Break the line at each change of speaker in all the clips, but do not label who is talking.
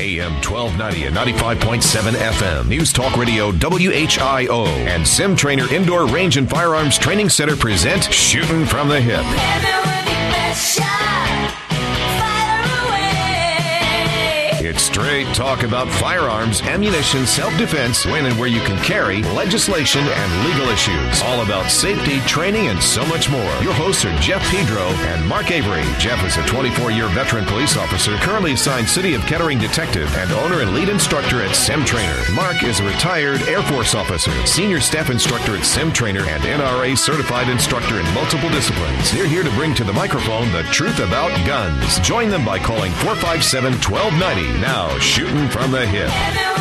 AM 1290 and 95.7 FM. News Talk Radio WHIO and Sim Trainer Indoor Range and Firearms Training Center present Shooting from the Hip. It's straight talk about firearms, ammunition, self-defense, when and where you can carry, legislation, and legal issues. All about safety, training, and so much more. Your hosts are Jeff Pedro and Mark Avery. Jeff is a 24-year veteran police officer, currently assigned City of Kettering detective, and owner and lead instructor at Sim Trainer. Mark is a retired Air Force officer, senior staff instructor at Sim Trainer, and NRA certified instructor in multiple disciplines. They're here to bring to the microphone the truth about guns. Join them by calling 457-1290. Now, shooting from the hip.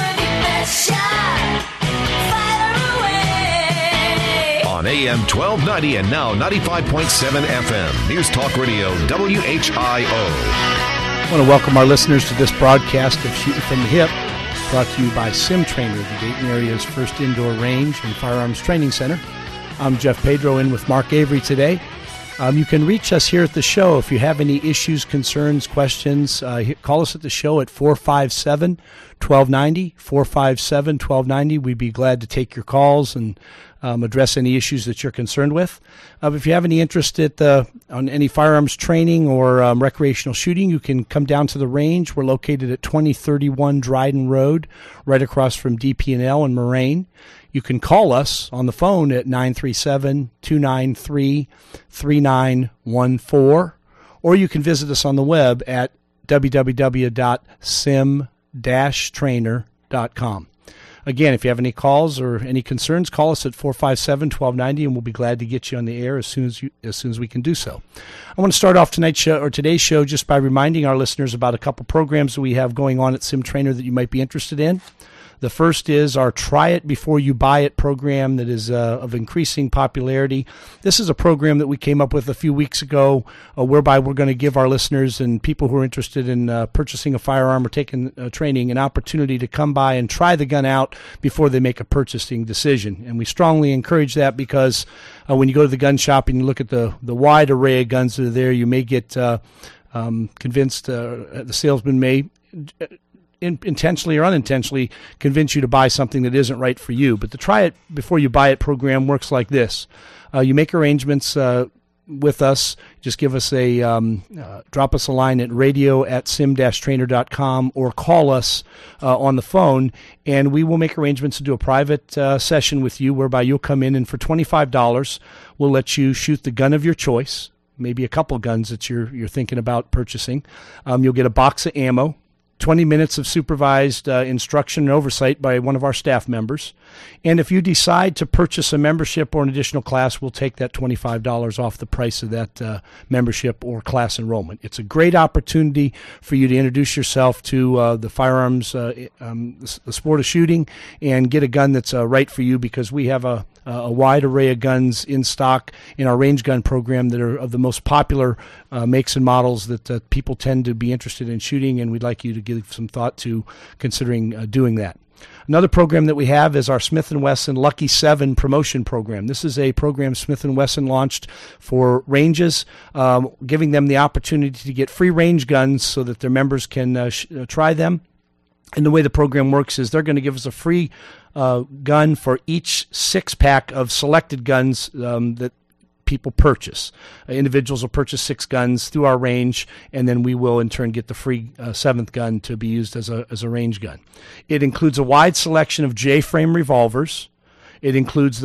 On AM 1290 and now 95.7 FM. News Talk Radio WHIO.
I want to welcome our listeners to this broadcast of Shooting from the Hip, brought to you by Sim Trainer, the Dayton area's first indoor range and firearms training center. I'm Jeff Pedro in with Mark Avery today. You can reach us here at the show if you have any issues, concerns, questions. Call us at the show at 457-1290, 457-1290. We'd be glad to take your calls and address any issues that you're concerned with. If you have any interest on any firearms training or recreational shooting, you can come down to the range. We're located at 2031 Dryden Road, right across from DP&L in Moraine. You can call us on the phone at 937-293-3914, or you can visit us on the web at www.sim-trainer.com. Again, if you have any calls or any concerns, call us at 457-1290, and we'll be glad to get you on the air as soon as we can do so. I want to start off today's show just by reminding our listeners about a couple programs that we have going on at Sim Trainer that you might be interested in. The first is our Try It Before You Buy It program that is of increasing popularity. This is a program that we came up with a few weeks ago whereby we're going to give our listeners and people who are interested in purchasing a firearm or taking training an opportunity to come by and try the gun out before they make a purchasing decision. And we strongly encourage that because when you go to the gun shop and you look at the wide array of guns that are there, you may get convinced, the salesman may intentionally or unintentionally convince you to buy something that isn't right for you. But the Try It Before You Buy It program works like this. You make arrangements with us. Just give us drop us a line at radio@sim-trainer.com or call us on the phone, and we will make arrangements to do a private session with you whereby you'll come in, and for $25, we'll let you shoot the gun of your choice, maybe a couple guns that you're thinking about purchasing. You'll get a box of ammo, 20 minutes of supervised instruction and oversight by one of our staff members. And if you decide to purchase a membership or an additional class, we'll take that $25 off the price of that membership or class enrollment. It's a great opportunity for you to introduce yourself to the firearms, the sport of shooting, and get a gun that's right for you, because we have a wide array of guns in stock in our range gun program that are of the most popular makes and models that people tend to be interested in shooting, and we'd like you to give some thought to considering doing that. Another program that we have is our Smith & Wesson Lucky 7 promotion program. This is a program Smith & Wesson launched for ranges, giving them the opportunity to get free range guns so that their members can try them. And the way the program works is they're going to give us a free gun for each 6-pack of selected guns that people purchase. Individuals will purchase 6 guns through our range, and then we will in turn get the free 7th gun to be used as a range gun. It includes a wide selection of J-frame revolvers. It includes the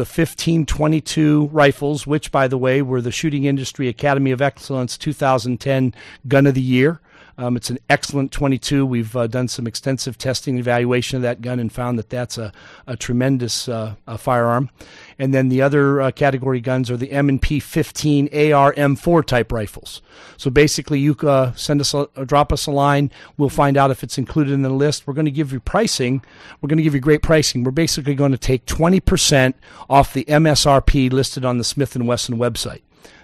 1522 rifles, which, by the way, were the Shooting Industry Academy of Excellence 2010 Gun of the Year. It's an excellent 22. We've done some extensive testing and evaluation of that gun and found that that's a tremendous firearm. And then the other category guns are the M&P 15 AR M4 type rifles. So basically, you drop us a line. We'll find out if it's included in the list. We're going to give you pricing. We're going to give you great pricing. We're basically going to take 20% off the MSRP listed on the Smith & Wesson website.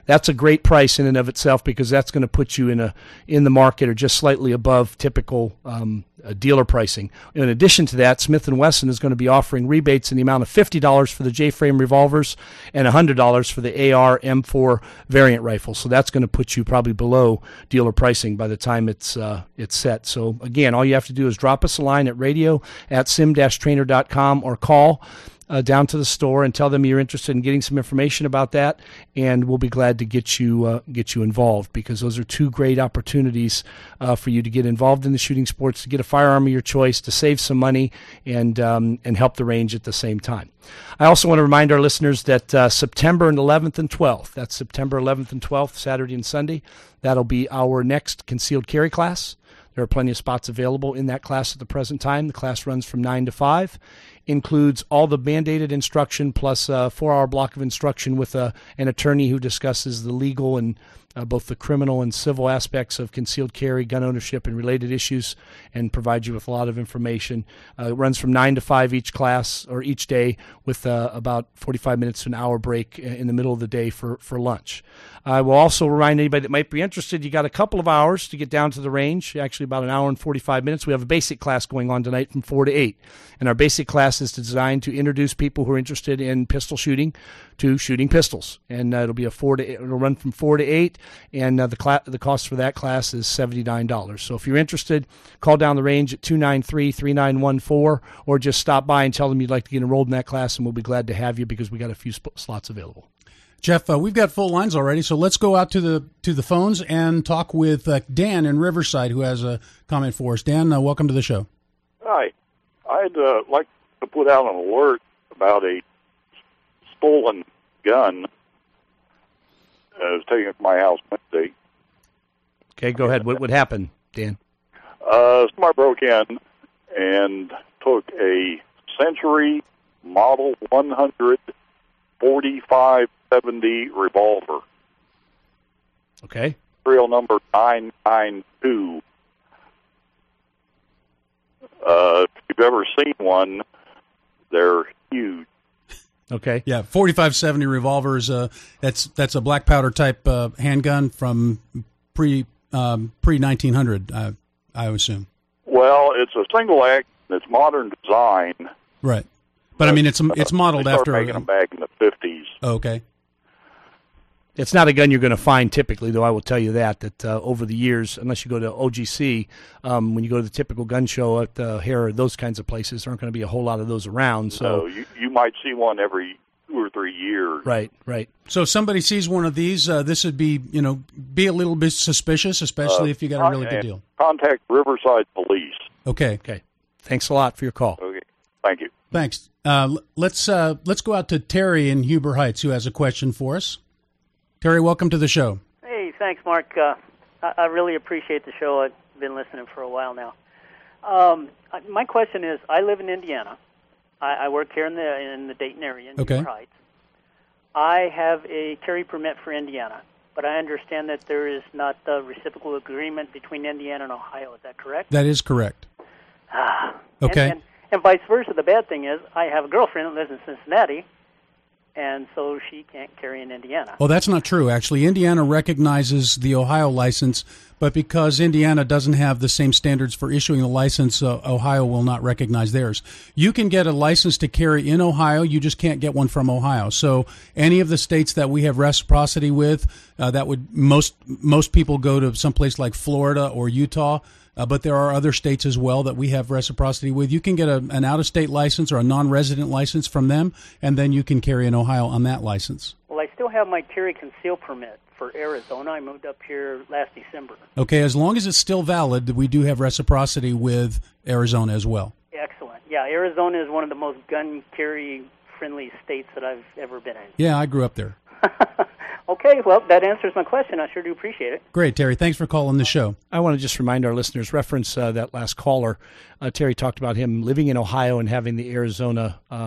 that's a great price in and of itself, because that's going to put you in the market or just slightly above typical dealer pricing. In addition to that, Smith & Wesson is going to be offering rebates in the amount of $50 for the J-frame revolvers and $100 for the AR M4 variant rifle. So that's going to put you probably below dealer pricing by the time it's set. So again, all you have to do is drop us a line at radio@sim-trainer.com or call down to the store and tell them you're interested in getting some information about that, and we'll be glad to get you involved, because those are two great opportunities for you to get involved in the shooting sports, to get a firearm of your choice, to save some money, and help the range at the same time. I also want to remind our listeners that September 11th and 12th, that's September 11th and 12th, Saturday and Sunday, that'll be our next concealed carry class. There are plenty of spots available in that class at the present time. The class runs from 9 to 5, includes all the mandated instruction plus a 4-hour block of instruction with an attorney who discusses the legal and both the criminal and civil aspects of concealed carry, gun ownership, and related issues, and provides you with a lot of information. It runs from 9 to 5 each class or each day, with about 45 minutes to an hour break in the middle of the day for lunch. I will also remind anybody that might be interested, you got a couple of hours to get down to the range, actually about an hour and 45 minutes. We have a basic class going on tonight from 4 to 8. And our basic class is designed to introduce people who are interested in pistol shooting to shooting pistols. And it'll run from 4 to 8, and the cost for that class is $79. So if you're interested, call down the range at 293-3914, or just stop by and tell them you'd like to get enrolled in that class, and we'll be glad to have you, because we got a few slots available.
Jeff, we've got full lines already, so let's go out to the phones and talk with Dan in Riverside, who has a comment for us. Dan, welcome to the show.
Hi. I'd like to put out an alert about a stolen gun that was taken from my house Wednesday.
Okay, go ahead. What happened, Dan?
Somebody broke in and took a Century Model 100 4570 revolver.
Okay.
Serial number 992. If you've ever seen one, they're huge.
Okay. Yeah, 4570 revolver is that's a black powder type handgun from pre 1900. I assume.
Well, it's a single act. It's modern design.
Right. But I mean, it's modeled
they
after.
Making them back in the 50s.
Oh, okay.
It's not a gun you're going to find typically, though. I will tell you that over the years, unless you go to OGC, when you go to the typical gun show at Hare, those kinds of places, there aren't going to be a whole lot of those around. So
you might see one every 2 or 3 years.
Right.
So if somebody sees one of these, this would be a little bit suspicious, especially if you got a really good deal.
Contact Riverside Police.
Okay.
Thanks a lot for your call.
Okay. Thank you.
Thanks. Let's go out to Terry in Huber Heights, who has a question for us. Terry, welcome to the show.
Hey, thanks, Mark. I really appreciate the show. I've been listening for a while now. My question is, I live in Indiana. I work here in the Dayton area in Huber Heights. I have a carry permit for Indiana, but I understand that there is not a reciprocal agreement between Indiana and Ohio. Is that correct?
That is correct. Okay.
And vice versa. The bad thing is, I have a girlfriend that lives in Cincinnati, and so she can't carry in Indiana.
Well, that's not true, actually. Indiana recognizes the Ohio license, but because Indiana doesn't have the same standards for issuing a license, Ohio will not recognize theirs. You can get a license to carry in Ohio, you just can't get one from Ohio. So any of the states that we have reciprocity with, that would most people go to someplace like Florida or Utah. But there are other states as well that we have reciprocity with. You can get an out-of-state license or a non-resident license from them, and then you can carry in Ohio on that license.
Well, I still have my carry conceal permit for Arizona. I moved up here last December.
Okay, as long as it's still valid, we do have reciprocity with Arizona as well.
Excellent. Yeah, Arizona is one of the most gun carry-friendly states that I've ever been in.
Yeah, I grew up there.
Okay, well, that answers my question. I sure do appreciate it.
Great, Terry. Thanks for calling the show.
I want to just remind our listeners, reference that last caller. Terry talked about him living in Ohio and having the Arizona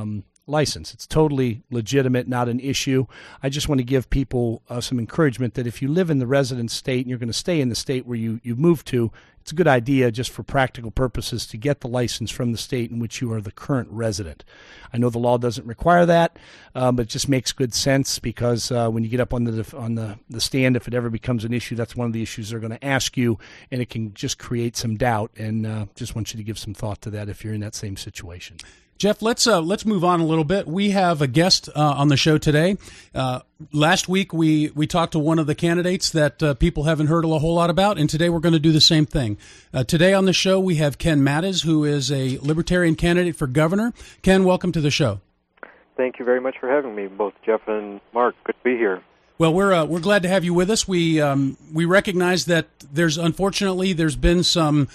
license. It's totally legitimate, not an issue. I just want to give people some encouragement that if you live in the resident state and you're going to stay in the state where you moved to, it's a good idea just for practical purposes to get the license from the state in which you are the current resident. I know the law doesn't require that, but it just makes good sense because when you get up on the stand, if it ever becomes an issue, that's one of the issues they're going to ask you, and it can just create some doubt. And just want you to give some thought to that if you're in that same situation.
Jeff, let's move on a little bit. We have a guest on the show today. Last week we talked to one of the candidates that people haven't heard a whole lot about, and today we're going to do the same thing. Today on the show we have Ken Mattes, who is a Libertarian candidate for governor. Ken, welcome to the show.
Thank you very much for having me, both Jeff and Mark. Good to be here.
Well, we're glad to have you with us. We recognize that there's been some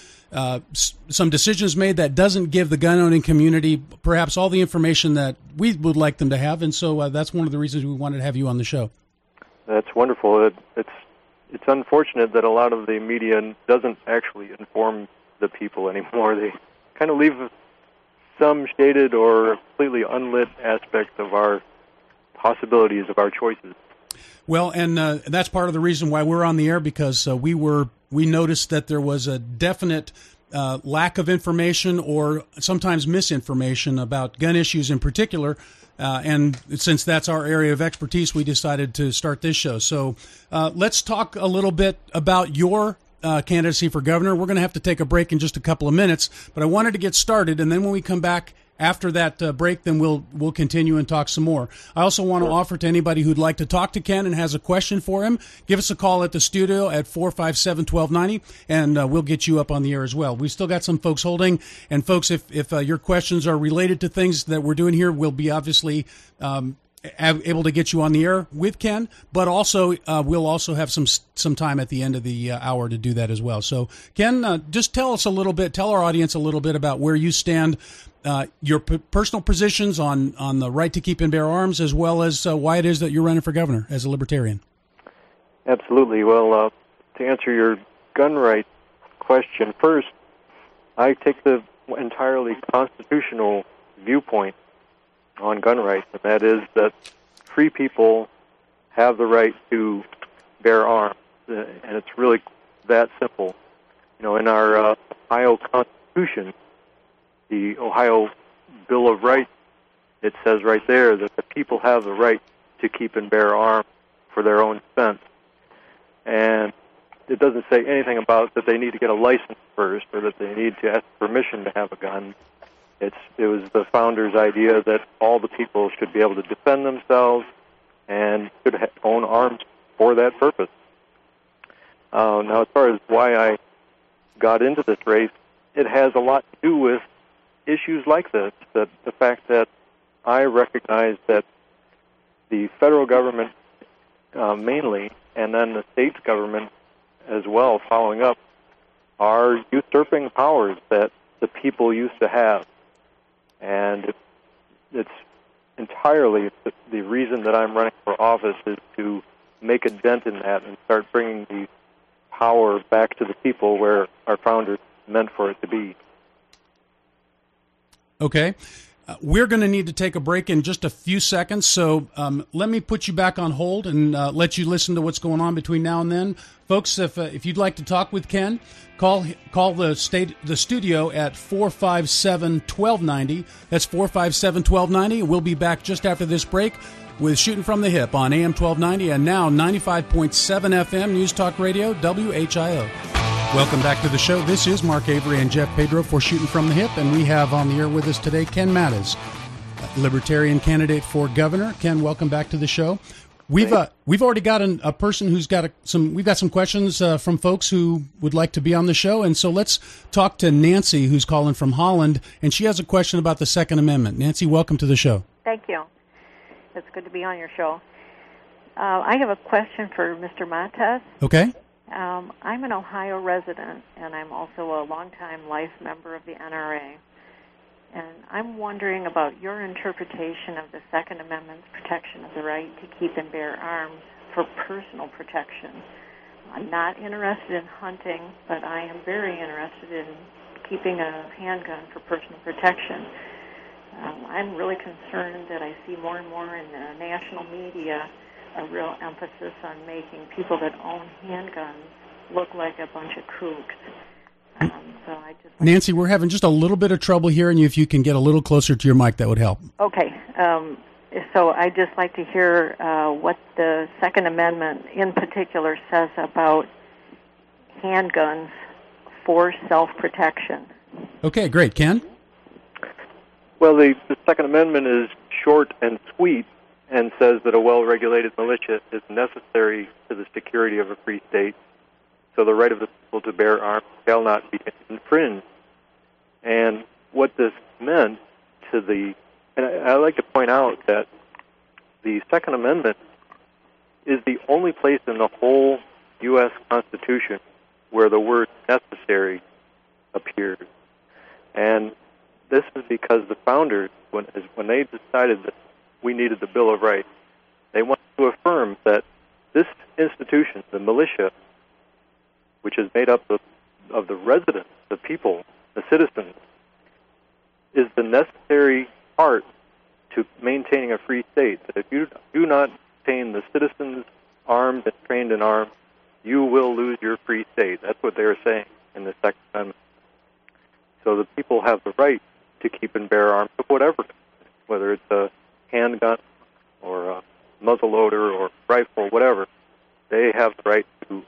decisions made that doesn't give the gun-owning community perhaps all the information that we would like them to have, and so that's one of the reasons we wanted to have you on the show.
That's wonderful. It's unfortunate that a lot of the media doesn't actually inform the people anymore. They kind of leave some shaded or completely unlit aspects of our possibilities, of our choices.
Well, and that's part of the reason why we're on the air, because we noticed that there was a definite lack of information or sometimes misinformation about gun issues in particular. And since that's our area of expertise, we decided to start this show. So let's talk a little bit about your candidacy for governor. We're going to have to take a break in just a couple of minutes, but I wanted to get started, and then when we come back after that break, then we'll continue and talk some more. I also want to offer to anybody who'd like to talk to Ken and has a question for him, give us a call at the studio at 457-1290, and we'll get you up on the air as well. We've still got some folks holding, and folks, if your questions are related to things that we're doing here, we'll be obviously able to get you on the air with Ken, but also we'll also have some time at the end of the hour to do that as well. So, Ken, just tell our audience a little bit about where you stand, your personal positions on the right to keep and bear arms, as well as why it is that you're running for governor as a libertarian.
Absolutely. Well, to answer your gun rights question first, I take the entirely constitutional viewpoint on gun rights, and that is that free people have the right to bear arms, and it's really that simple. You know, in our Ohio Constitution, the Ohio Bill of Rights, it says right there that the people have the right to keep and bear arms for their own defense. And it doesn't say anything about that they need to get a license first or that they need to ask permission to have a gun. It was the founders' idea that all the people should be able to defend themselves and should own arms for that purpose. Now, as far as why I got into this race, it has a lot to do with issues like this, that the fact that I recognize that the federal government mainly, and then the state government as well following up, are usurping powers that the people used to have. And it's entirely the reason that I'm running for office is to make a dent in that and start bringing the power back to the people where our founders meant for it to be.
Okay. We're going to need to take a break in just a few seconds, so let me put you back on hold and let you listen to what's going on between now and then. Folks, if you'd like to talk with Ken, call the studio at 457-1290. That's 457-1290. We'll be back just after this break with Shooting from the Hip on AM 1290 and now 95.7 FM News Talk Radio, WHIO. Welcome back to the show. This is Mark Avery and Jeff Pedro for Shooting from the Hip, and we have on the air with us today Ken Mattes, Libertarian candidate for governor. Ken, welcome back to the show. We've already got a person who's got we've got some questions from folks who would like to be on the show, and so let's talk to Nancy, who's calling from Holland, and she has a question about the Second Amendment. Nancy, welcome to the show.
Thank you. It's good to be on your show. I have a question for Mr. Mattes.
Okay.
I'm an Ohio resident, and I'm also a longtime life member of the NRA. And I'm wondering about your interpretation of the Second Amendment's protection of the right to keep and bear arms for personal protection. I'm not interested in hunting, but I am very interested in keeping a handgun for personal protection. I'm really concerned that I see more and more in the national media a real emphasis on making people that own handguns look like a bunch of kooks.
Nancy, we're having just a little bit of trouble hearing you. If you can get a little closer to your mic, that would help.
Okay. So I'd just like to hear what the Second Amendment in particular says about handguns for self-protection.
Okay, great. Ken?
Well, the Second Amendment is short and sweet and says that a well-regulated militia is necessary to the security of a free state, so the right of the people to bear arms shall not be infringed. And what this meant to the... And I like to point out that the Second Amendment is the only place in the whole U.S. Constitution where the word necessary appears. And this is because the founders, when they decided that we needed the Bill of Rights, they wanted to affirm that this institution, the militia, which is made up of the residents, the people, the citizens, is the necessary part to maintaining a free state. That if you do not maintain the citizens armed and trained in arms, you will lose your free state. That's what they are saying in the Second Amendment. So the people have the right to keep and bear arms of whatever, whether it's a handgun or a muzzleloader or rifle, whatever. They have the right to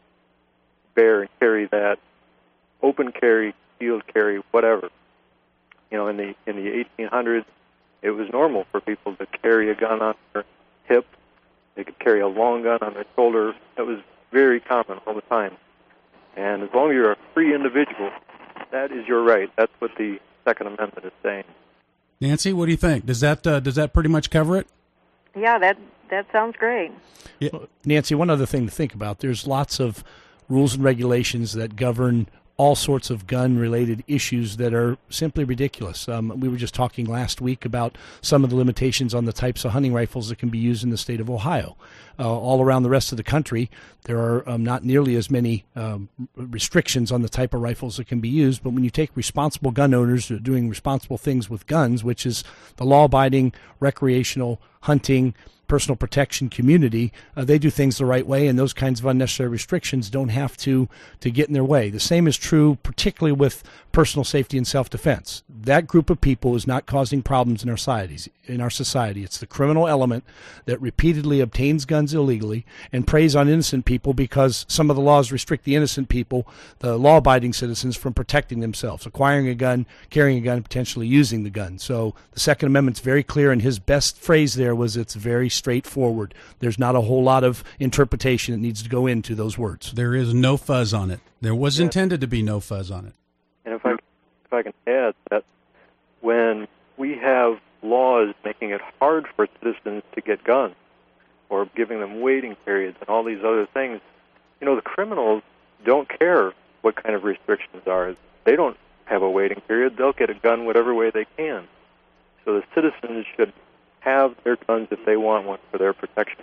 bear and carry that, open carry, concealed carry, whatever. You know, in the 1800s, it was normal for people to carry a gun on their hip. They could carry a long gun on their shoulder. That was very common all the time. And as long as you're a free individual, that is your right. That's what the Second Amendment is saying.
Nancy, what do you think? Does that pretty much cover it?
Yeah, that sounds great.
Yeah. Nancy, one other thing to think about, there's lots of rules and regulations that govern all sorts of gun-related issues that are simply ridiculous. We were just talking last week about some of the limitations on the types of hunting rifles that can be used in the state of Ohio. All around the rest of the country, there are not nearly as many restrictions on the type of rifles that can be used, but when you take responsible gun owners who are doing responsible things with guns, which is the law-abiding, recreational, hunting, personal protection community, they do things the right way, and those kinds of unnecessary restrictions don't have to get in their way. The same is true particularly with personal safety and self-defense. That group of people is not causing problems in our society. It's the criminal element that repeatedly obtains guns illegally and preys on innocent people because some of the laws restrict the innocent people, the law-abiding citizens, from protecting themselves, acquiring a gun, carrying a gun, and potentially using the gun. So the Second Amendment's very clear, and his best phrase there was it's very straightforward. There's not a whole lot of interpretation that needs to go into those words.
There is no fuzz on it. There was intended to be no fuzz on it.
And if I can add that when we have laws making it hard for citizens to get guns or giving them waiting periods and all these other things, you know, the criminals don't care what kind of restrictions are. They don't have a waiting period. They'll get a gun whatever way they can. So the citizens should have their guns if they want one for their protection.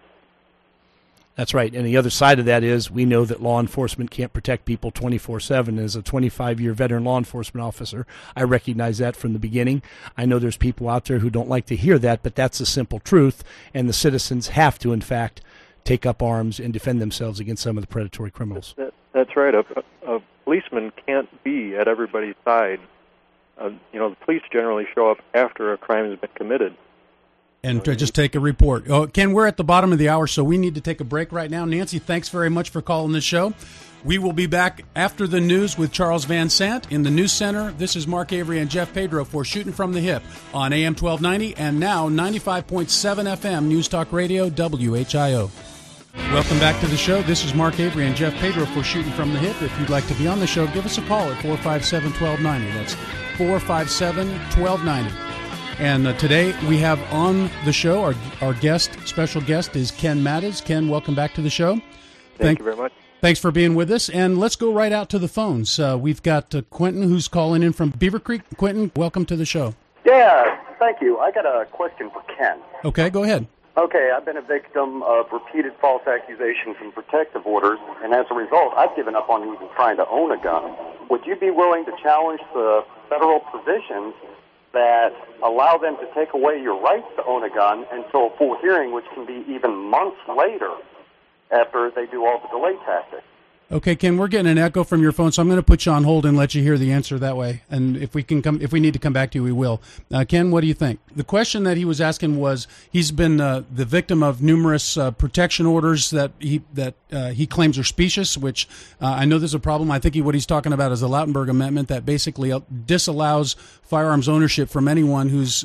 That's right. And the other side of that is we know that law enforcement can't protect people 24/7. As a 25-year veteran law enforcement officer, I recognize that from the beginning. I know there's people out there who don't like to hear that, but that's the simple truth. And the citizens have to, in fact, take up arms and defend themselves against some of the predatory criminals.
That's right. A policeman can't be at everybody's side. The police generally show up after a crime has been committed.
And just take a report. Ken, we're at the bottom of the hour, so we need to take a break right now. Nancy, thanks very much for calling the show. We will be back after the news with Charles Van Sant in the News Center. This is Mark Avery and Jeff Pedro for Shooting from the Hip on AM 1290 and now 95.7 FM News Talk Radio, WHIO. Welcome back to the show. This is Mark Avery and Jeff Pedro for Shooting from the Hip. If you'd like to be on the show, give us a call at 457-1290. That's 457-1290. And today we have on the show, our special guest is Ken Mattes. Ken, welcome back to the show.
Thank you very much.
Thanks for being with us. And let's go right out to the phones. We've got Quentin who's calling in from Beaver Creek. Quentin, welcome to the show.
Yeah, thank you. I got a question for Ken.
Okay, go ahead.
Okay, I've been a victim of repeated false accusations and protective orders, and as a result, I've given up on even trying to own a gun. Would you be willing to challenge the federal provisions that allow them to take away your rights to own a gun until a full hearing, which can be even months later after they do all the delay tactics.
Okay, Ken, we're getting an echo from your phone, so I'm going to put you on hold and let you hear the answer that way. And if we need to come back to you, we will. Ken, what do you think? The question that he was asking was, he's been the victim of numerous protection orders that he claims are specious, which I know there's a problem. I think what he's talking about is the Lautenberg Amendment that basically disallows firearms ownership from anyone who's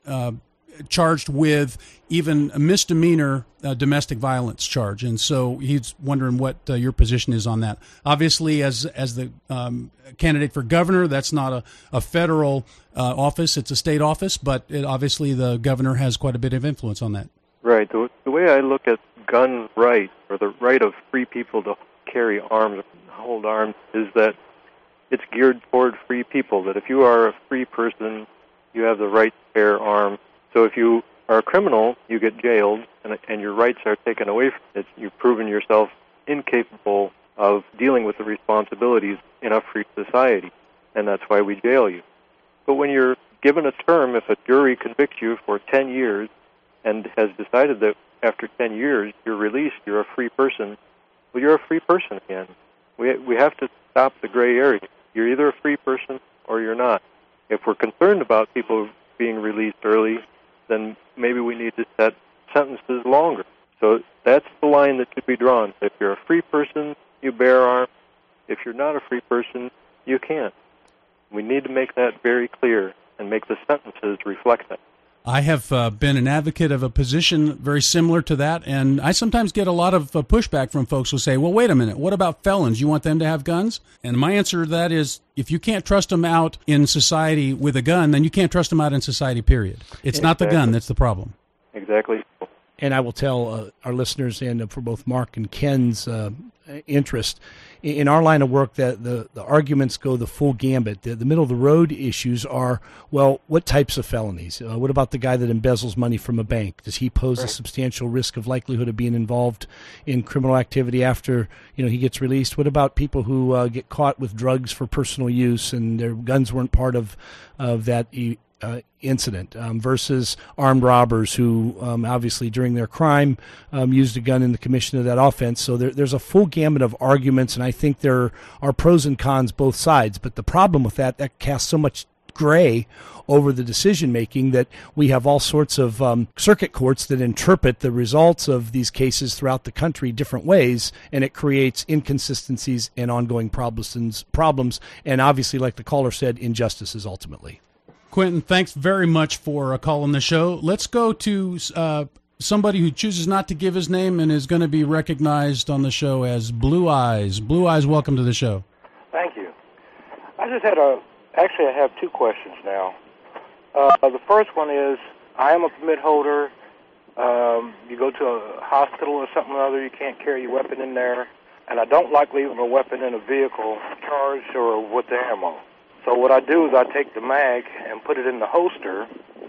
charged with even a misdemeanor domestic violence charge, and so he's wondering what your position is on that. Obviously, as the candidate for governor, that's not a federal office; it's a state office. But obviously, the governor has quite a bit of influence on that.
Right. The way I look at gun rights, or the right of free people to carry arms, hold arms, is that it's geared toward free people. That if you are a free person, you have the right to bear arms. So if you are a criminal, you get jailed, and your rights are taken away from it. You've proven yourself incapable of dealing with the responsibilities in a free society, and that's why we jail you. But when you're given a term, if a jury convicts you for 10 years and has decided that after 10 years you're released, you're a free person, well, you're a free person again. We have to stop the gray area. You're either a free person or you're not. If we're concerned about people being released early, then maybe we need to set sentences longer. So that's the line that should be drawn. If you're a free person, you bear arms. If you're not a free person, you can't. We need to make that very clear and make the sentences reflect that.
I have been an advocate of a position very similar to that, and I sometimes get a lot of pushback from folks who say, well, wait a minute, what about felons? You want them to have guns? And my answer to that is, if you can't trust them out in society with a gun, then you can't trust them out in society, period. It's not the gun that's the problem.
Exactly.
And I will tell our listeners, and for both Mark and Ken's interest, in our line of work, that the arguments go the full gambit. The middle-of-the-road issues are, well, what types of felonies? What about the guy that embezzles money from a bank? Does he pose a substantial risk of likelihood of being involved in criminal activity after he gets released? What about people who get caught with drugs for personal use and their guns weren't part of that incident, versus armed robbers who obviously during their crime used a gun in the commission of that offense. So there's a full gamut of arguments, and I think there are pros and cons both sides. But the problem with that casts so much gray over the decision making that we have all sorts of circuit courts that interpret the results of these cases throughout the country different ways, and it creates inconsistencies and ongoing problems, and obviously, like the caller said, injustices ultimately.
Quentin, thanks very much for calling the show. Let's go to somebody who chooses not to give his name and is going to be recognized on the show as Blue Eyes. Blue Eyes, welcome to the show.
Thank you. I just had actually I have two questions now. The first one is, I am a permit holder. You go to a hospital or something or other, you can't carry your weapon in there. And I don't like leaving a weapon in a vehicle charged or with the ammo. So what I do is I take the mag and put it in the holster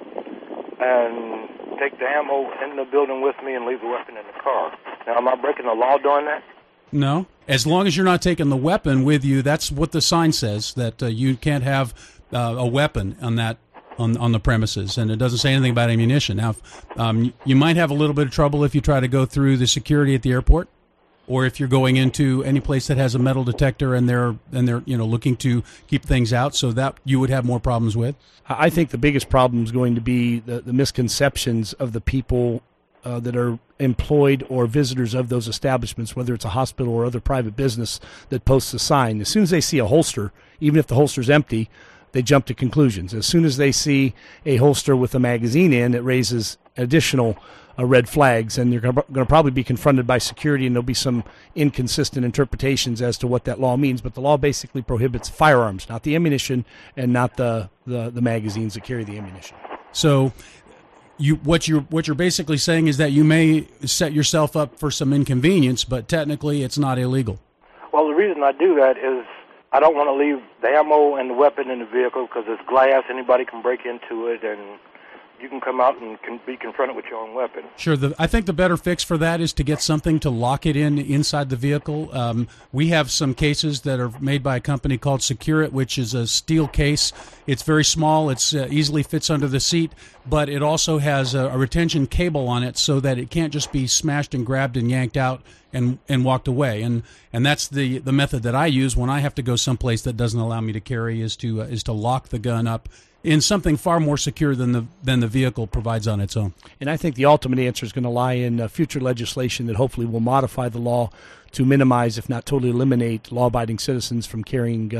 and take the ammo in the building with me and leave the weapon in the car. Now, am I breaking the law doing that?
No. As long as you're not taking the weapon with you, that's what the sign says, that you can't have a weapon on the premises, and it doesn't say anything about ammunition. Now, you might have a little bit of trouble if you try to go through the security at the airport, or if you're going into any place that has a metal detector and they're looking to keep things out, so that you would have more problems with.
I think the biggest problem is going to be the misconceptions of the people that are employed or visitors of those establishments, whether it's a hospital or other private business that posts a sign. As soon as they see a holster, even if the holster's empty, they jump to conclusions. As soon as they see a holster with a magazine in, it raises additional red flags, and you're going to probably be confronted by security, and there'll be some inconsistent interpretations as to what that law means. But the law basically prohibits firearms, not the ammunition, and not the magazines that carry the ammunition.
So what you're basically saying is that you may set yourself up for some inconvenience, but technically it's not illegal.
Well, the reason I do that is I don't want to leave the ammo and the weapon in the vehicle because it's glass. Anybody can break into it and you can come out and be confronted with your own weapon.
Sure. I think the better fix for that is to get something to lock it inside the vehicle. We have some cases that are made by a company called Secure-It, which is a steel case. It's very small. It's easily fits under the seat, but it also has a retention cable on it so that it can't just be smashed and grabbed and yanked out and walked away. And that's the method that I use when I have to go someplace that doesn't allow me to carry is to lock the gun up in something far more secure than the vehicle provides on its own.
And I think the ultimate answer is going to lie in future legislation that hopefully will modify the law to minimize, if not totally eliminate, law-abiding citizens from carrying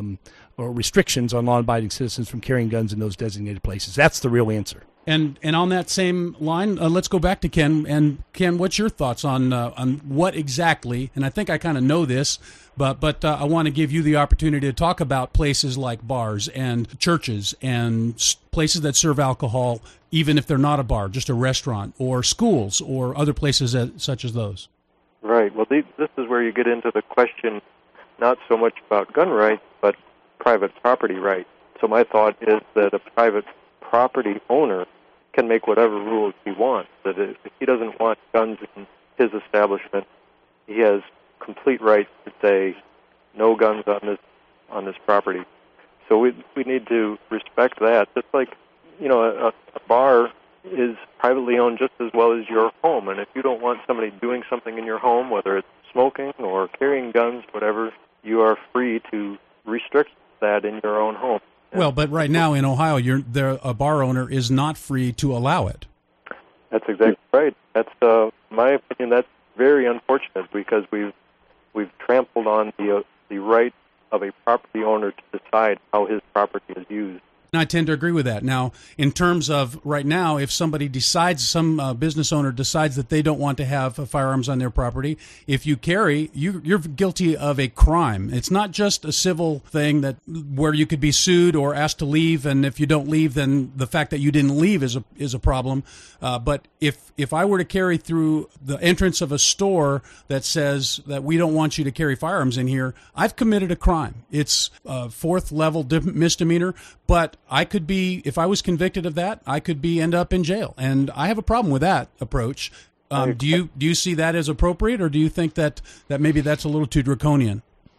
or restrictions on law-abiding citizens from carrying guns in those designated places. That's the real answer.
And on that same line, let's go back to Ken. And Ken, what's your thoughts on what exactly? And I think I kind of know this, but I want to give you the opportunity to talk about places like bars and churches and places that serve alcohol, even if they're not a bar, just a restaurant, or schools or other places such as those.
Right. Well, this is where you get into the question, not so much about gun rights, but private property rights. So my thought is that a private property owner can make whatever rules he wants. That if he doesn't want guns in his establishment, he has complete right to say no guns on this property. So we need to respect that. Just like a bar is privately owned just as well as your home, and if you don't want somebody doing something in your home, whether it's smoking or carrying guns, whatever, you are free to restrict that in your own home.
Well, but right now in Ohio, a bar owner is not free to allow it.
That's exactly right. That's my opinion. That's very unfortunate because we've trampled on the right of a property owner to decide how his property is used.
And I tend to agree with that. Now, in terms of right now, if somebody decides, some business owner decides that they don't want to have firearms on their property, if you carry, you're guilty of a crime. It's not just a civil thing where you could be sued or asked to leave, and if you don't leave, then the fact that you didn't leave is a problem. But if I were to carry through the entrance of a store that says that we don't want you to carry firearms in here, I've committed a crime. It's a fourth level misdemeanor, but I could be, if I was convicted of that, I could end up in jail, and I have a problem with that approach. Do you see that as appropriate, or do you think that maybe that's a little too draconian?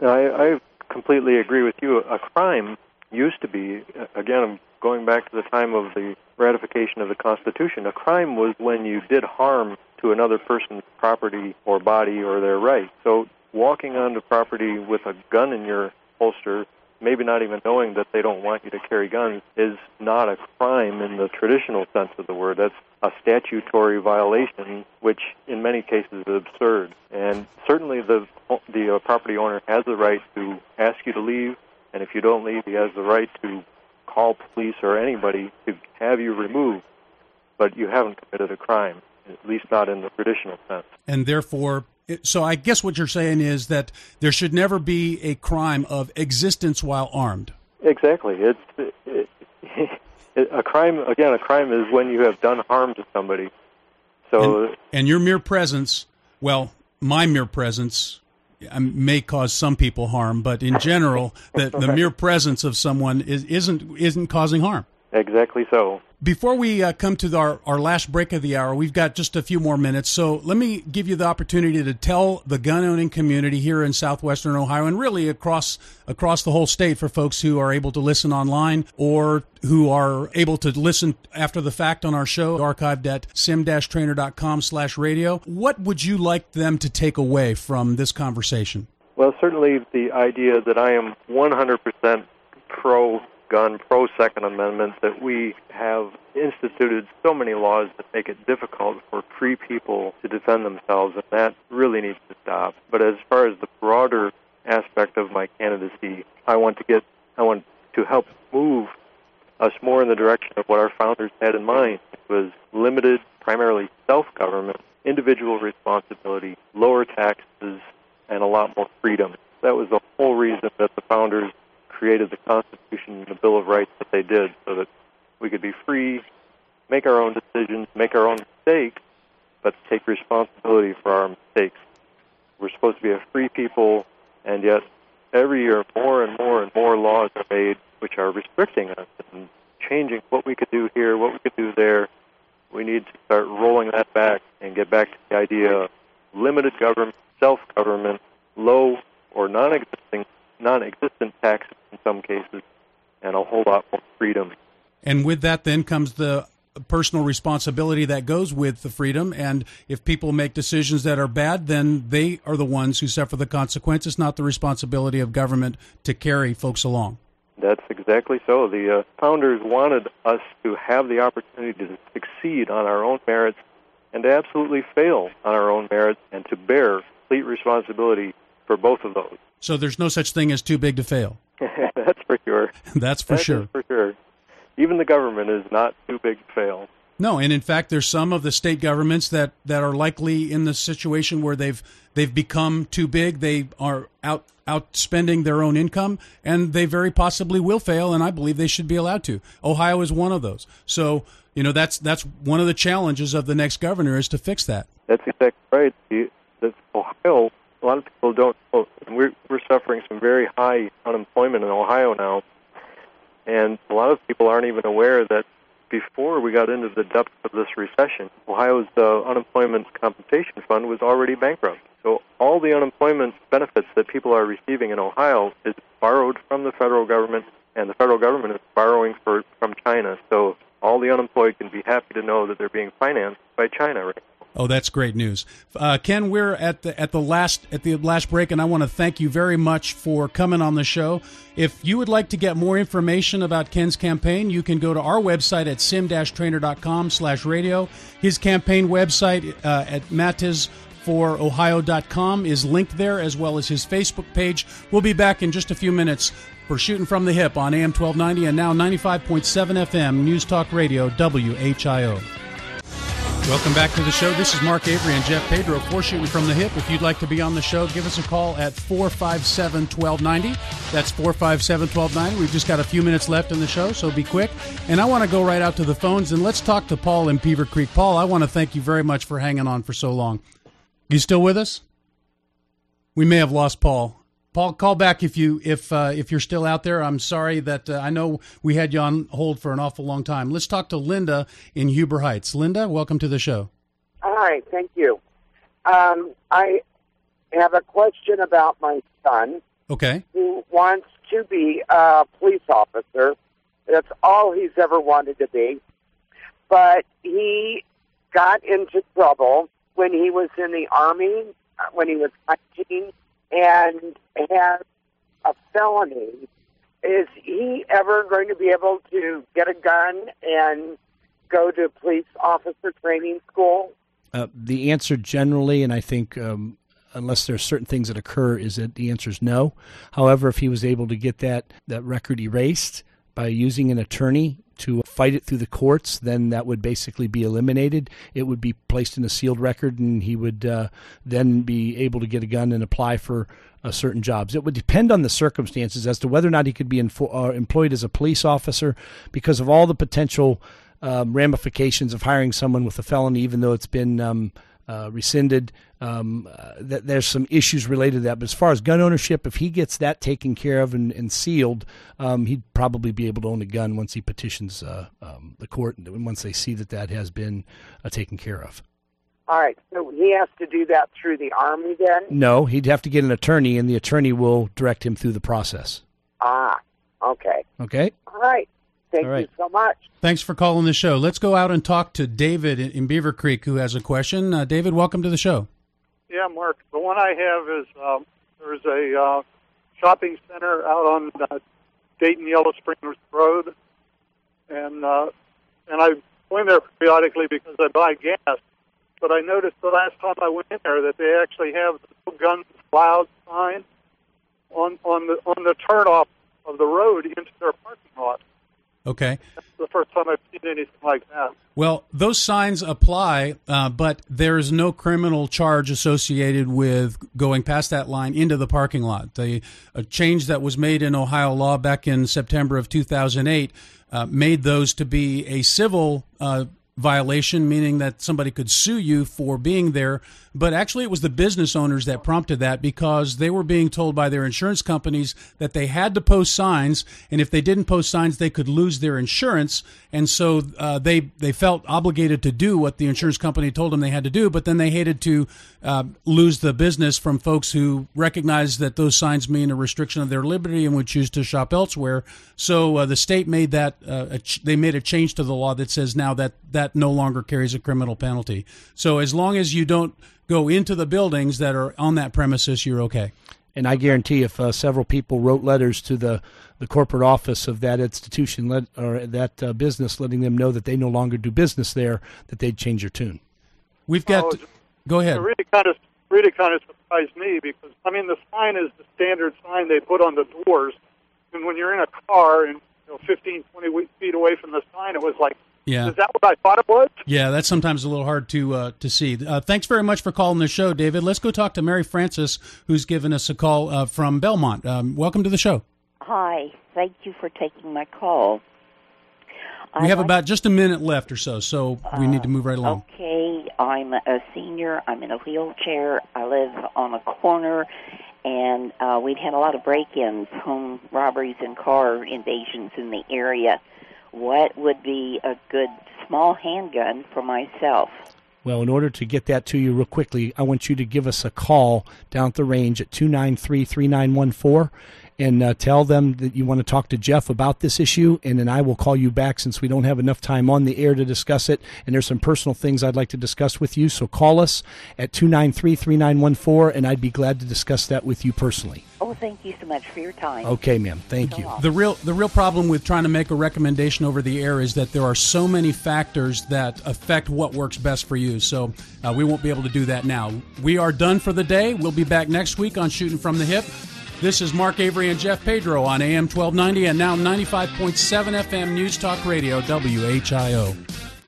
I completely agree with you. A crime used to be, again, I'm going back to the time of the ratification of the Constitution, a crime was when you did harm to another person's property or body or their right. So walking onto property with a gun in your holster, maybe not even knowing that they don't want you to carry guns, is not a crime in the traditional sense of the word. That's a statutory violation, which in many cases is absurd. And certainly the property owner has the right to ask you to leave, and if you don't leave, he has the right to call police or anybody to have you removed, but you haven't committed a crime, at least not in the traditional sense.
And therefore, so I guess what you're saying is that there should never be a crime of existence while armed. Exactly.
A crime, again, a crime is when you have done harm to somebody. So,
and your mere presence, well, my mere presence may cause some people harm, but in general, the mere presence of someone isn't causing harm.
Exactly so.
Before we come to our last break of the hour, we've got just a few more minutes, so let me give you the opportunity to tell the gun-owning community here in southwestern Ohio and really across the whole state for folks who are able to listen online or who are able to listen after the fact on our show, archived at sim-trainer.com/radio. What would you like them to take away from this conversation?
Well, certainly the idea that I am 100% pro-gun, pro-Second Amendment, that we have instituted so many laws that make it difficult for free people to defend themselves, and that really needs to stop. But as far as the broader aspect of my candidacy, I want to help move us more in the direction of what our founders had in mind. It was limited, primarily self-government, individual responsibility, lower taxes, and a lot more freedom. That was the whole reason that the founders created the Constitution and the Bill of Rights that they did, so that we could be free, make our own decisions, make our own mistakes, but take responsibility for our mistakes. We're supposed to be a free people, and yet every year more and more and more laws are made which are restricting us and changing what we could do here, what we could do there. We need to start rolling that back and get back to the idea of limited government, self-government, low or non-existent taxes in some cases, and a whole lot more freedom.
And with that then comes the personal responsibility that goes with the freedom, and if people make decisions that are bad, then they are the ones who suffer the consequences, not the responsibility of government to carry folks along.
That's exactly so. The founders wanted us to have the opportunity to succeed on our own merits and to absolutely fail on our own merits and to bear complete responsibility for both of those.
So there's no such thing as too big to fail.
That's for sure.
That's for sure.
That is for sure. Even the government is not too big to fail.
No, and in fact, there's some of the state governments that are likely in the situation where they've become too big. They are outspending their own income, and they very possibly will fail, and I believe they should be allowed to. Ohio is one of those. So, that's one of the challenges of the next governor is to fix that.
That's exactly right. Ohio, a lot of people don't know. We're suffering some very high unemployment in Ohio now, and a lot of people aren't even aware that before we got into the depths of this recession, Ohio's unemployment compensation fund was already bankrupt. So all the unemployment benefits that people are receiving in Ohio is borrowed from the federal government, and the federal government is borrowing from China. So all the unemployed can be happy to know that they're being financed by China right now.
Oh, that's great news. Ken, we're at the last break, and I want to thank you very much for coming on the show. If you would like to get more information about Ken's campaign, you can go to our website at sim-trainer.com/radio. His campaign website at matizforohio.com is linked there, as well as his Facebook page. We'll be back in just a few minutes for Shooting from the Hip on AM 1290 and now 95.7 FM News Talk Radio, WHIO. Welcome back to the show. This is Mark Avery and Jeff Pedro for Shooting from the Hip. If you'd like to be on the show, give us a call at 457-1290. That's 457-1290. We've just got a few minutes left in the show, so be quick. And I want to go right out to the phones, and let's talk to Paul in Beaver Creek. Paul, I want to thank you very much for hanging on for so long. You still with us? We may have lost Paul. Paul, call back if you're still out there. I'm sorry that I know we had you on hold for an awful long time. Let's talk to Linda in Huber Heights. Linda, welcome to the show.
All right, thank you. I have a question about my son.
Okay.
Who wants to be a police officer. That's all he's ever wanted to be. But he got into trouble when he was in the Army, when he was 19, and has a felony. Is he ever going to be able to get a gun and go to police officer training school?
The answer generally, and I think unless there are certain things that occur, is that the answer is no. However, if he was able to get that record erased by using an attorney to fight it through the courts, then that would basically be eliminated. It would be placed in a sealed record, and he would then be able to get a gun and apply for certain jobs. It would depend on the circumstances as to whether or not he could be employed as a police officer, because of all the potential ramifications of hiring someone with a felony, even though it's been rescinded. There's some issues related to that. But as far as gun ownership, if he gets that taken care of and sealed, he'd probably be able to own a gun once he petitions the court, and once they see that has been taken care of.
All right, so he has to do that through the Army then?
No, he'd have to get an attorney, and the attorney will direct him through the process.
Ah, okay.
Okay.
All right. Thank you so much.
Thanks for calling the show. Let's go out and talk to David in Beaver Creek, who has a question. David, welcome to the show.
Yeah, Mark. The one I have is there's a shopping center out on Dayton Yellow Springs Road, and I go in there periodically because I buy gas. But I noticed the last time I went in there that they actually have the no guns allowed sign on the turnoff of the road into their parking lot.
Okay.
That's the first time I've seen anything like that.
Well, those signs apply, but there is no criminal charge associated with going past that line into the parking lot. A change that was made in Ohio law back in September of 2008 made those to be a civil violation, meaning that somebody could sue you for being there. But actually, it was the business owners that prompted that, because they were being told by their insurance companies that they had to post signs, and if they didn't post signs, they could lose their insurance. And so they felt obligated to do what the insurance company told them they had to do, but then they hated to lose the business from folks who recognized that those signs mean a restriction of their liberty and would choose to shop elsewhere. So the state made that they made a change to the law that says now that no longer carries a criminal penalty. So as long as you don't go into the buildings that are on that premises, you're okay.
And I guarantee if several people wrote letters to the corporate office of that institution or that business, letting them know that they no longer do business there, that they'd change their tune.
We've got. Go ahead.
It really kind of surprised me, because the sign is the standard sign they put on the doors, and when you're in a car and 15, 20 feet away from the sign, it was like,
yeah.
Is that what I thought it was?
Yeah, that's sometimes a little hard to see. Thanks very much for calling the show, David. Let's go talk to Mary Frances, who's given us a call from Belmont. Welcome to the show.
Hi. Thank you for taking my call.
We have about just a minute left or so we need to move right along.
Okay. I'm a senior. I'm in a wheelchair. I live on a corner, and we'd had a lot of break-ins, home robberies, and car invasions in the area. What would be a good small handgun for myself?
Well, in order to get that to you real quickly, I want you to give us a call down at the range at 293-3914 and tell them that you want to talk to Jeff about this issue, and then I will call you back since we don't have enough time on the air to discuss it, and there's some personal things I'd like to discuss with you. So call us at 293-3914, and I'd be glad to discuss that with you personally.
Oh, thank you so much for your time.
Okay, ma'am. Thank you.
The real problem with trying to make a recommendation over the air is that there are so many factors that affect what works best for you. So we won't be able to do that now. We are done for the day. We'll be back next week on Shooting from the Hip. This is Mark Avery and Jeff Pedro on AM 1290 and now 95.7 FM News Talk Radio, WHIO.